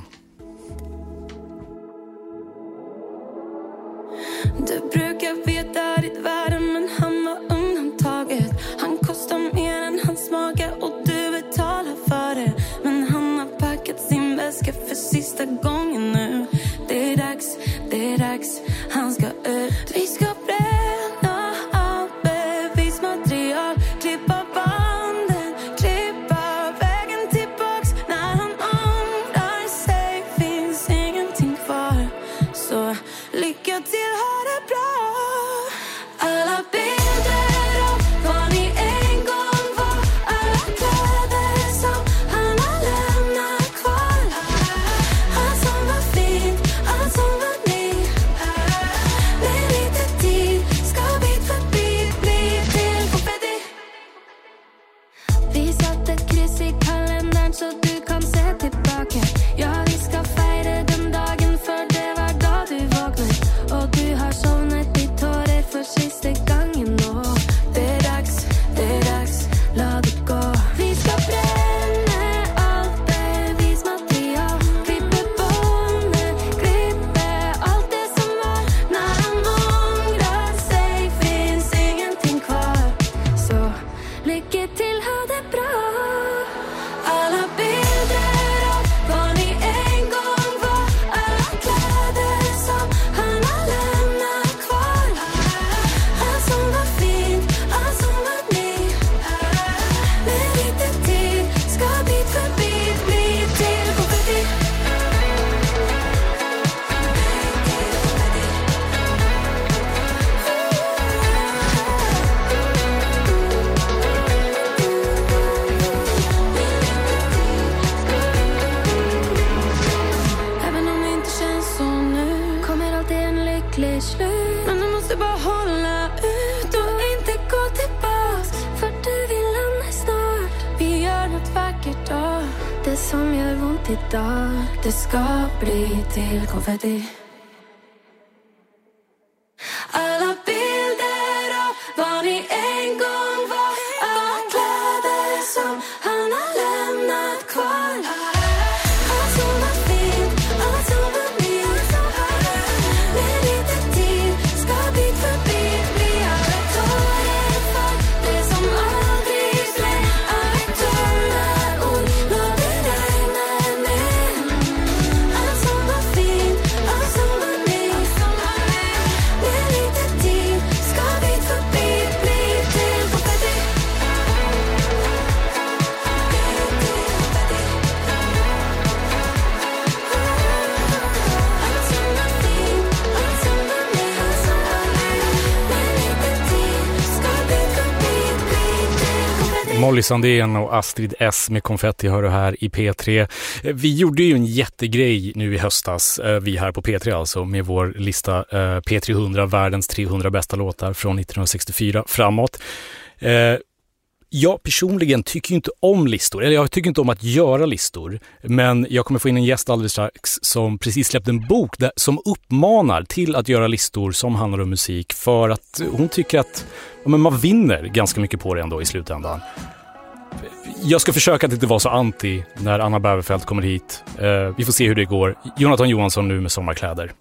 Du brukar veta ditt värde, men han var undantaget. Han kostar mer än hans mage och du betalar för det. Men han har packat sin väska för sista gången nu. Det är dags, han ska ut. Vi ska bränna allt bevismaterial, klippa banden, klippa vägen tillbaks. När han ångrar sig finns ingenting kvar. Så lycka till, ha det bra. Alla bilder av vad ni en gång var, alla kläder som han har lämnat kvar. Allt som var fint, allt som var nytt. Med lite tid ska bit för bit bli till konfetti. Vi satte kryss i kalendern så du kan se tillbaka. Ja, vi ska fejra den dagen, för det var då du vaknade. Och du har somnat i tårar för sista gången. Och det är dags, låt det gå. Vi ska bränna allt bevismaterial, klippa banden, klippa allt det som var. När han ångrar sig finns ingenting kvar. Så lycka till, ha det bra. Alla bilder av vad ni en gång var, alla kläder som han har lämnat kvar. Allt som var fint, allt som var nytt. Med lite tid ska bit för bit bli till konfetti. Även om det inte känns så nu, kommer alltid en lycklig slut. Men du måste bara hålla ut och inte gå tillbaks, för du vill lämna snart. Vi gör något vackert då. Det som gör ont idag, det ska bli till konfetti. Alla bilder av vad ni en gång var, alla kläder som han har lämnat kvar. Allt som var fint, allt som var nytt. Med lite tid ska bit för bit bli alla tårar för det som aldrig blev. Alla torra ord, låt det regna ner. Allt som var fint, allt som var nytt. Med lite tid ska bit för bit bli till konfetti. Molly Sandén och Astrid S med Konfetti hör du här i P3. Vi gjorde ju en jättegrej nu i höstas, vi här på P3 alltså, med vår lista P300, världens 300 bästa låtar från 1964 framåt. Jag personligen tycker ju inte om listor, eller jag tycker inte om att göra listor, men jag kommer få in en gäst alldeles strax som precis släppt en bok som uppmanar till att göra listor som handlar om musik, för att hon tycker att man vinner ganska mycket på det ändå i slutändan. Jag ska försöka att inte vara så anti när Anna Bäverfeldt kommer hit. Vi får se hur det går. Jonathan Johansson nu med Sommarkläder.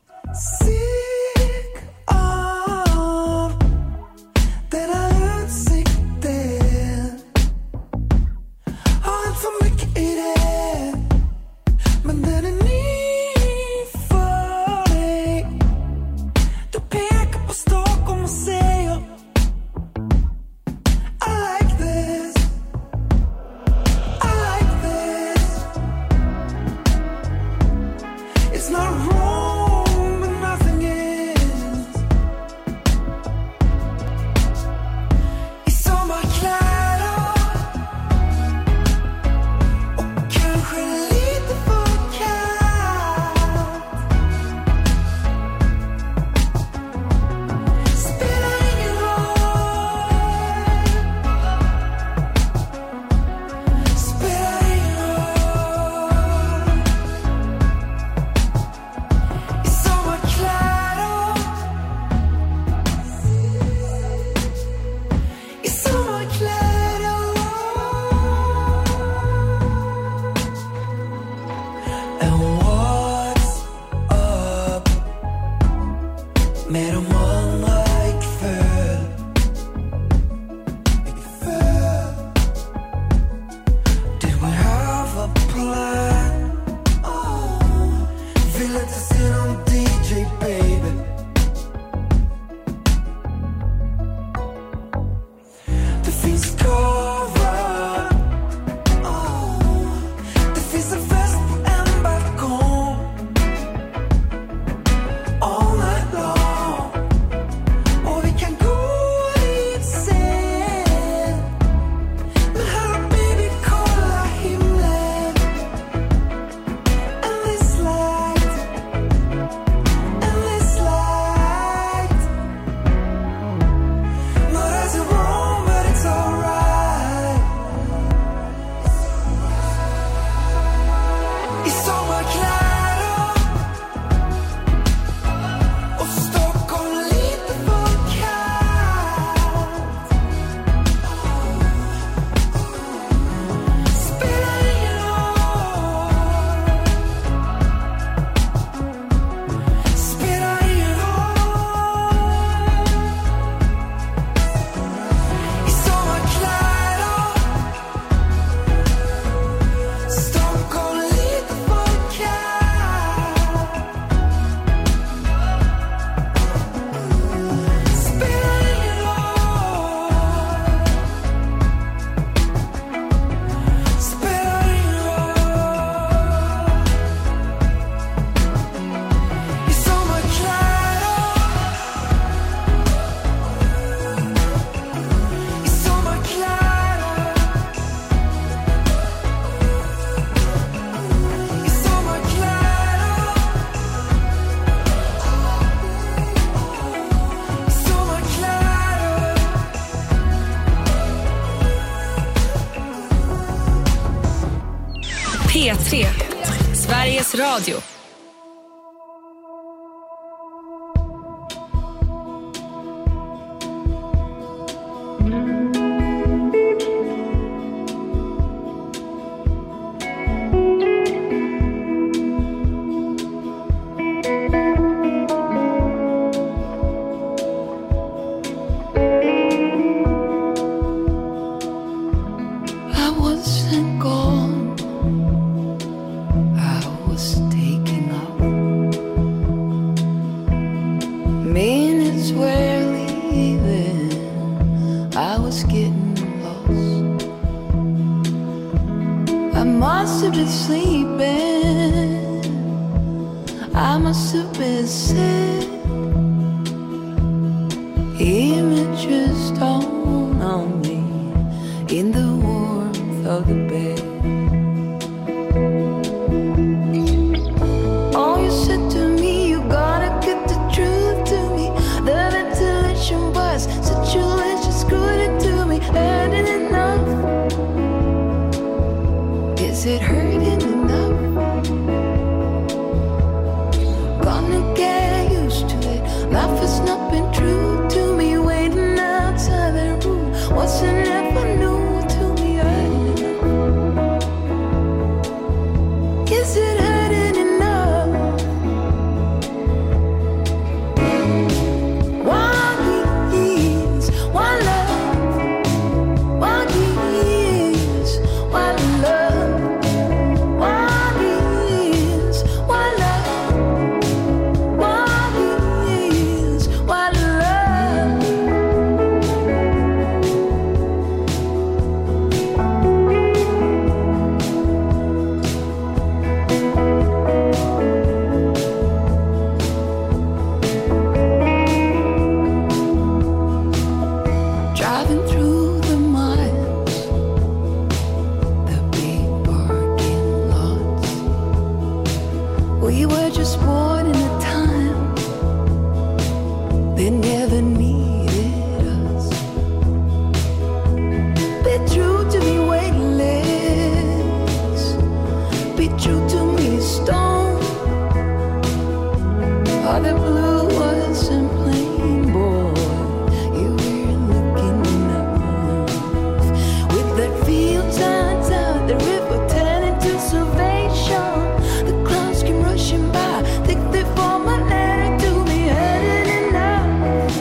P3, Sveriges Radio. Images dawn on me in the woods. of the bed. Oh, you said to me, you gotta get the truth to me. The ventilation was situation screwed it to me. Hurting enough? Is it hurting enough? Gonna get used to it. Life has not been true to me. Waiting outside the room wasn't ever new to me. Hurting enough? Is it hurting enough? One years, one love. One years, one love. One years, one love. One years, one love. Driving through the miles, the big parking lots. We were just born in a time they never needed us. Be true to me, weightless. Be true to me, stone. All the blue wasn't plain, boy. You weren't looking enough. With that field turns out, the river turned into salvation. The clouds came rushing by, think they form a letter to me. Hurting enough?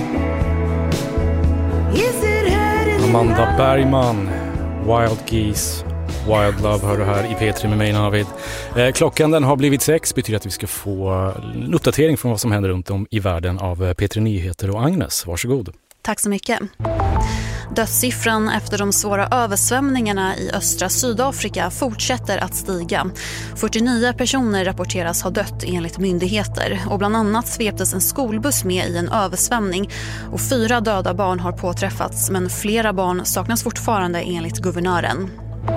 Is it hurting Amanda enough? Bergman, Wild Geese, Wild Love hör du här i P3 med mig, Navid. Klockan den har blivit 6, betyder att vi ska få en uppdatering från vad som händer runt om i världen av P3 Nyheter och Agnes. Varsågod. Tack så mycket. Dödssiffran efter de svåra översvämningarna i östra Sydafrika fortsätter att stiga. 49 personer rapporteras ha dött enligt myndigheter och bland annat sveptes en skolbuss med i en översvämning och 4 döda barn har påträffats, men flera barn saknas fortfarande enligt guvernören.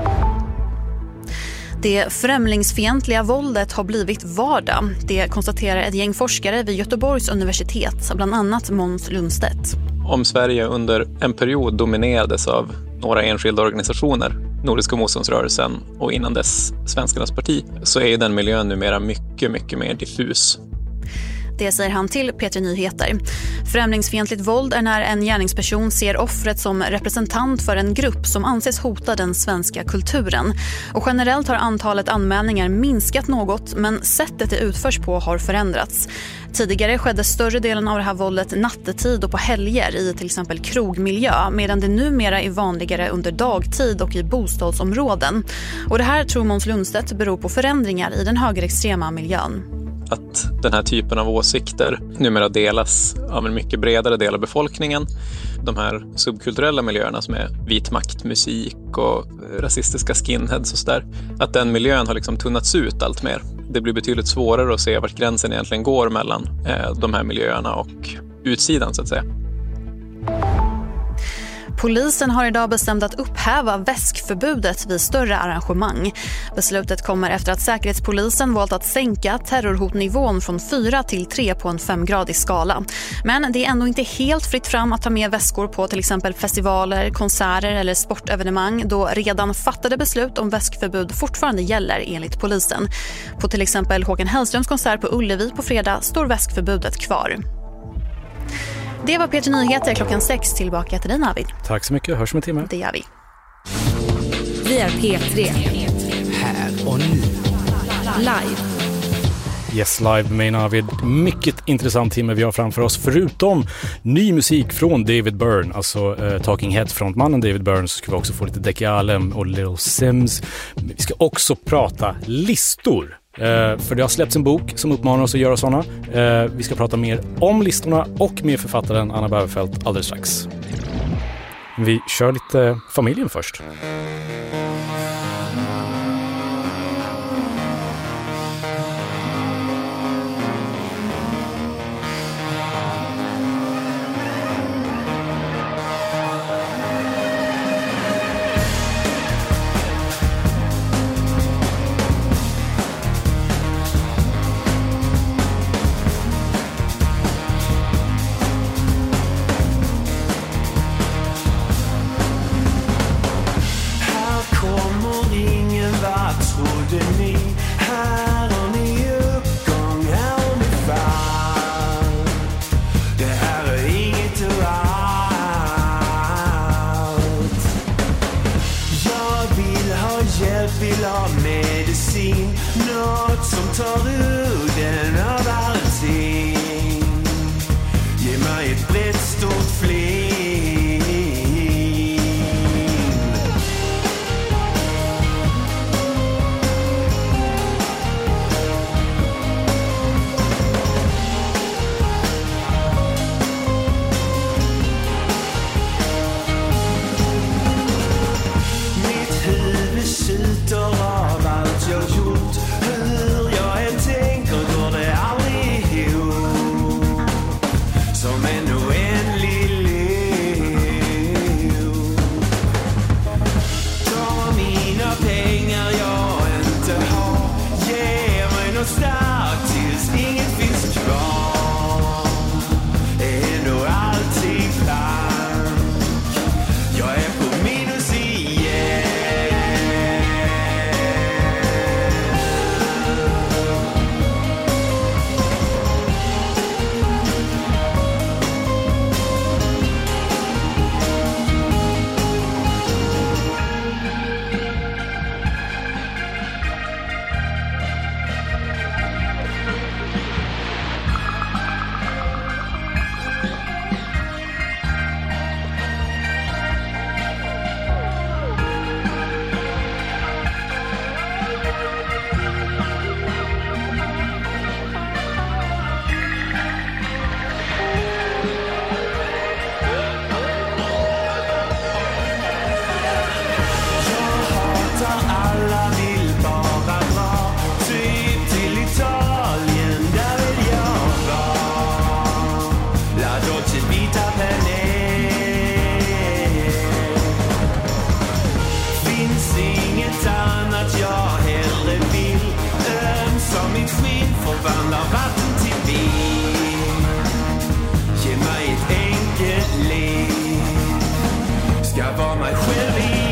Det främlingsfientliga våldet har blivit vardag. Det konstaterar ett gäng forskare vid Göteborgs universitet, bland annat Måns Lundstedt. Om Sverige under en period dominerades av några enskilda organisationer, Nordiska motståndsrörelsen och innan dess Svenskarnas parti, så är den miljön numera mycket, mycket mer diffus. Det säger han till P3 Nyheter. Främlingsfientligt våld är när en gärningsperson ser offret som representant för en grupp som anses hota den svenska kulturen. Och generellt har antalet anmälningar minskat något, men sättet det utförs på har förändrats. Tidigare skedde större delen av det här våldet nattetid och på helger i till exempel krogmiljö, medan det numera är vanligare under dagtid och i bostadsområden. Och det här tror Måns Lundstedt beror på förändringar i den högerextrema miljön. Att den här typen av åsikter numera delas av en mycket bredare del av befolkningen. De här subkulturella miljöerna som är vit maktmusik och rasistiska skinheads och så där. Att den miljön har liksom tunnats ut allt mer. Det blir betydligt svårare att se vart gränsen egentligen går mellan de här miljöerna och utsidan så att säga. Polisen har idag bestämt att upphäva väskförbudet vid större arrangemang. Beslutet kommer efter att Säkerhetspolisen valt att sänka terrorhotnivån från 4 till 3 på en 5-gradig skala. Men det är ändå inte helt fritt fram att ta med väskor på till exempel festivaler, konserter eller sportevenemang, då redan fattade beslut om väskförbud fortfarande gäller enligt polisen. På till exempel Håkan Hellströms konsert på Ullevi på fredag står väskförbudet kvar. Det var P3 Nyheter klockan 6. Tillbaka till dig, Navid. Tack så mycket, hörs om en timme. Det gör vi. Vi är P3. Här och nu. Live. Yes, live med mig, Navid. Mycket intressant timme vi har framför oss. Förutom ny musik från David Byrne, alltså Talking Heads frontmannen David Byrne, så ska vi också få lite Decky Allen och Little Sims. Vi ska också prata listor. För det har släppts en bok som uppmanar oss att göra sådana. Vi ska prata mer om listorna och med författaren Anna Bäverfeldt alldeles strax. Vi kör lite familjen först. kommer ingen vart, trodde ni. Här har ni uppgång, här har ni fall. Det här är inget och allt. Jag vill ha hjälp, vill ha medicin, något som tar udden av allting. Ge mig ett brett stort flin. Mitt huvud skjuter av allt jag gjort. Hur jag än tänker går det aldrig ihop. Som en oändlig loop. Ta mina pengar jag inte har. Ge mig något starkt tills inget finns kvar. Är ändå allting blank. Jag är på minus igen. Alla vill bara dra, typ till Italien, där vill jag vara. La Dolce Vita per me. Finns inget annat jag hellre vill. Som mitt skinn förvandlar vatten till vin. Ge mig ett enkelt liv. Ska vara mig själv igen.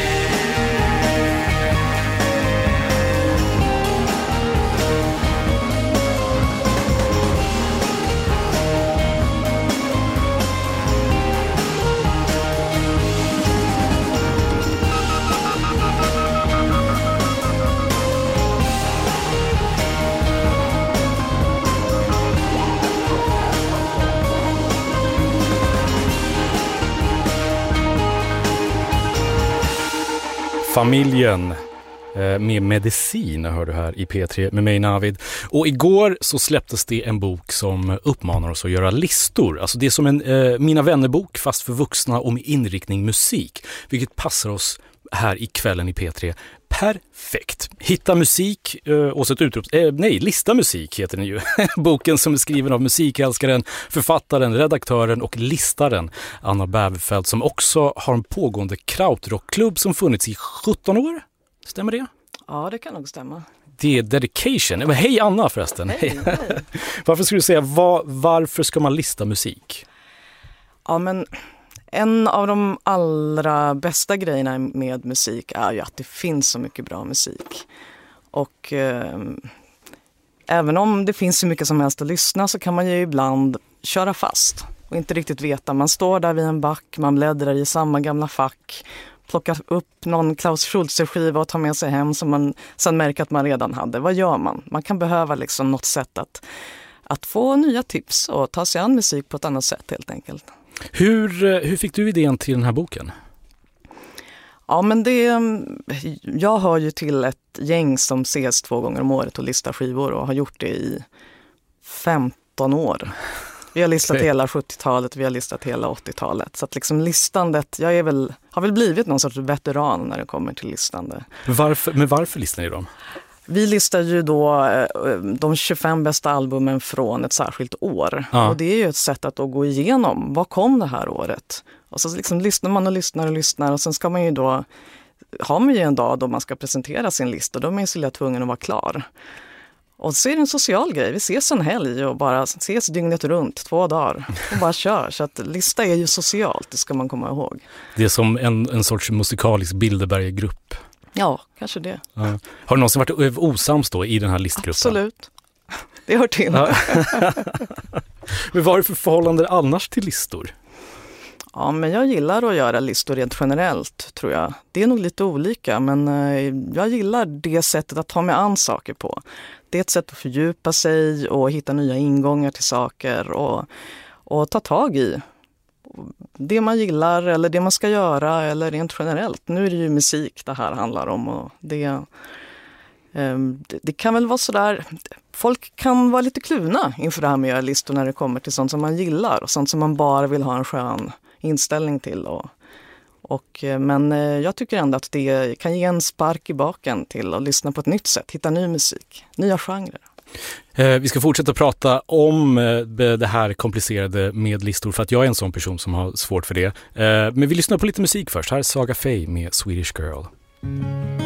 Familjen med medicin hör du här i P3 med mig Navid. Och igår så släpptes det en bok som uppmanar oss att göra listor. Alltså det är som en Mina vännerbok fast för vuxna och med inriktning musik. Vilket passar oss här i kvällen i P3 perfekt. Hitta musik och ett utrop. Lista musik heter den ju. Boken som är skriven av musikälskaren, författaren, redaktören och listaren Anna Bäverfeld som också har en pågående krautrockklubb som funnits i 17 år. Stämmer det? Ja, det kan nog stämma. Det är Dedication. Hej Anna förresten. Hej. Varför skulle du säga, varför ska man lista musik? Ja, men en av de allra bästa grejerna med musik är ju att det finns så mycket bra musik. Och även om det finns så mycket som helst att lyssna så kan man ju ibland köra fast och inte riktigt veta. Man står där vid en back, man bläddrar i samma gamla fack, plockar upp någon Klaus Schulze-skiva och tar med sig hem som man sen märker att man redan hade. Vad gör man? Man kan behöva liksom något sätt att få nya tips och ta sig an musik på ett annat sätt helt enkelt. Hur fick du idén till den här boken? Ja, men jag hör ju till ett gäng som ses 2 gånger om året och listar skivor och har gjort det i 15 år. Vi har listat hela 70-talet, vi har listat hela 80-talet. Så att liksom listandet, jag har väl blivit någon sorts veteran när det kommer till listande. Men varför listar ni dem? Vi listar ju då de 25 bästa albumen från ett särskilt år. Ja. Och det är ju ett sätt att då gå igenom, vad kom det här året? Och så liksom lyssnar man och lyssnar och sen ska man ju då, har man ju en dag då man ska presentera sin lista, då är man ju så lätt tvungen att vara klar. Och så är det en social grej. Vi ses en helg och bara ses dygnet runt 2 dagar och bara kör. Så att lista är ju socialt, det ska man komma ihåg. Det är som en sorts musikalisk Bilderberggrupp. Ja, kanske det. Ja. Har du någonsin varit osams då i den här listgruppen? Absolut. Det hör till. Ja. Men vad är det för förhållande annars till listor? Ja, men jag gillar att göra listor rent generellt, tror jag. Det är nog lite olika, men jag gillar det sättet att ta mig an saker på. Det är ett sätt att fördjupa sig och hitta nya ingångar till saker och ta tag i det man gillar eller det man ska göra eller rent generellt. Nu är det ju musik det här handlar om och det kan väl vara sådär, folk kan vara lite kluvna inför det här med att göra listor när det kommer till sånt som man gillar och sånt som man bara vill ha en skön inställning till. Men jag tycker ändå att det kan ge en spark i baken till att lyssna på ett nytt sätt, hitta ny musik, nya genrer. Vi ska fortsätta prata om det här komplicerade med listor för att jag är en sån person som har svårt för det. Men vi lyssnar på lite musik först. Här är Saga Faye med Swedish Girl.